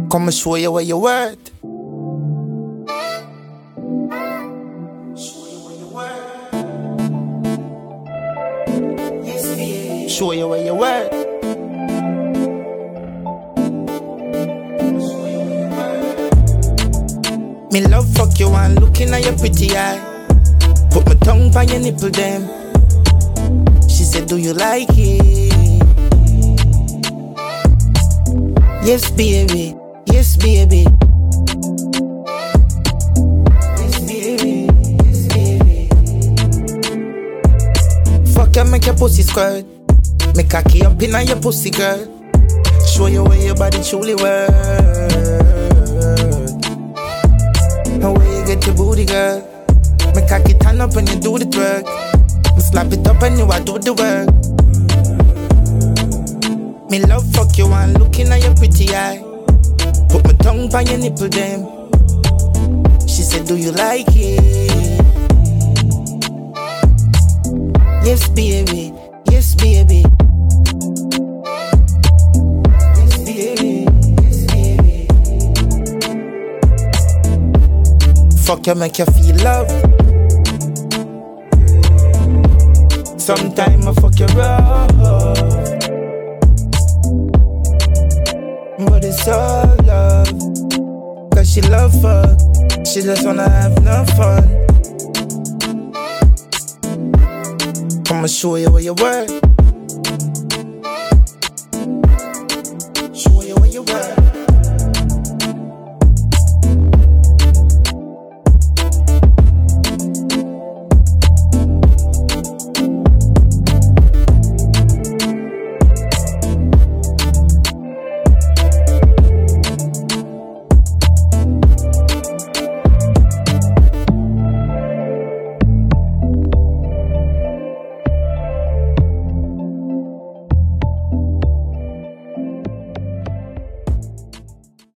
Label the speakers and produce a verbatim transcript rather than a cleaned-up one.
Speaker 1: Come and show you where you worth. Show you where you worth. Yes, baby. Show you where you worth. Show you where you worth. Me love fuck you and looking at your pretty eye. Put my tongue by your nipple them. She said, do you like it? Yes, baby. Yes, baby. Yes, baby. Yes, baby. Fuck you, make your pussy squirt. Me cocky up in your pussy, girl. Show you where your body truly worth. And where you get your booty, girl. Me cocky turn up and you do the twerk. Me slap it up and you I do the work. Me love fuck you and looking at your pretty eye. Put my tongue by your nipple them. She said, do you like it? Yes, baby. Yes, baby. Yes, baby. Yes, baby. Fuck you, make you feel love. Sometime I fuck you rough, but it's all love. Cause she love fuck, she just wanna have no fun. I'ma show you where you work. Show you where you work.